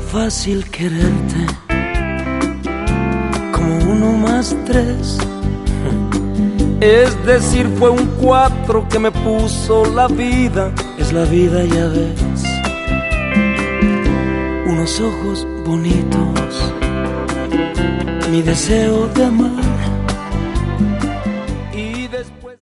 fácil quererte, como 1 más 3. Es decir, fue un 4 que me puso la vida. Es la vida, ya ves. Unos ojos bonitos, mi deseo de amar